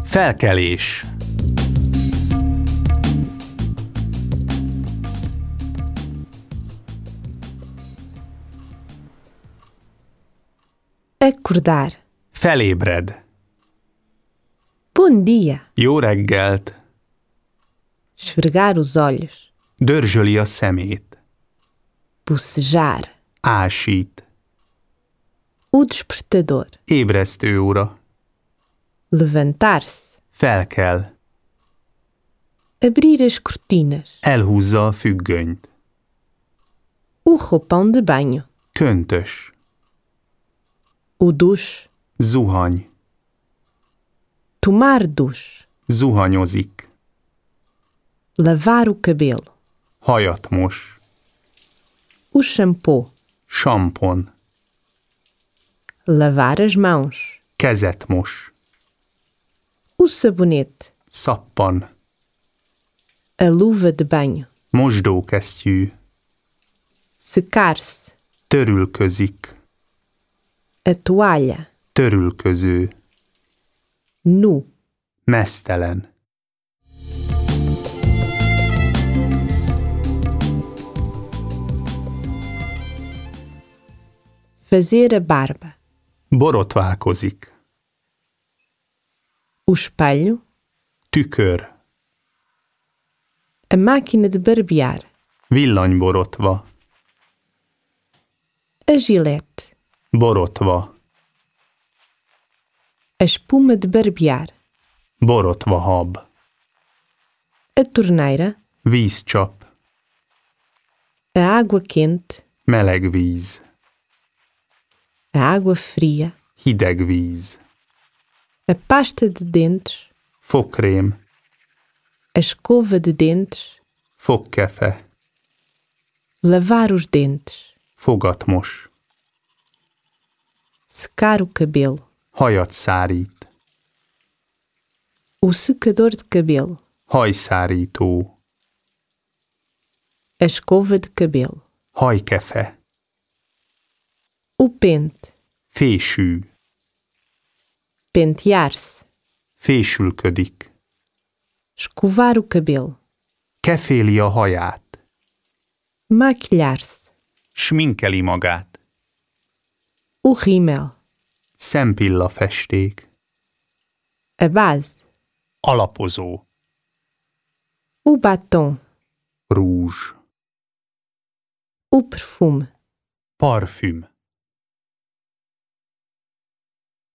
Felkelés. Acordar. Felébred. Bom dia. Jó reggelt. Esfregar os olhos. Dörzsöli a szemét. Bocejar. Ásít. O despertador. Ébresztő óra. Levantar-se. Felkel. Abrir as cortinas. Elhúzza a függönyt. O roupão de banho. Köntös. O duche. Zuhany. Tomar duche. Zuhanyozik. Lavar o cabelo. Hajat mos. O shampoo. Sampon. Lavar as mãos. Kezet mos. O sabonete. Szappan. A luva de banho. Mosdókesztyű. Secar-se. Törülközik. A toalha. Törülköző. Nu. Meztelen. Fazer a barba. Borotválkozik. O espelho. Tükör. A máquina de barbear. Villanyborotva. A gilete. Borotva. A espuma de barbear. Borotva hab. A torneira. Vízcsap. A água quente. Meleg víz. A água fria. Hideg víz. A pasta de dentes. Fogkrém. A escova de dentes. Fogkefe. Lavar os dentes. Fogat mos. Secar o cabelo. Hajat szárít. O secador de cabelo. Hajszárító. A escova de cabelo. Hajkefe. O pente. Fésű. Pentear-se. Fésülködik. Escovar o cabelo. Keféli a haját. Maquilhar-se. Sminkeli magát. O rímel. Szempillafesték. A base. Alapozó. O batom. Rúzs. O perfume. Parfüm.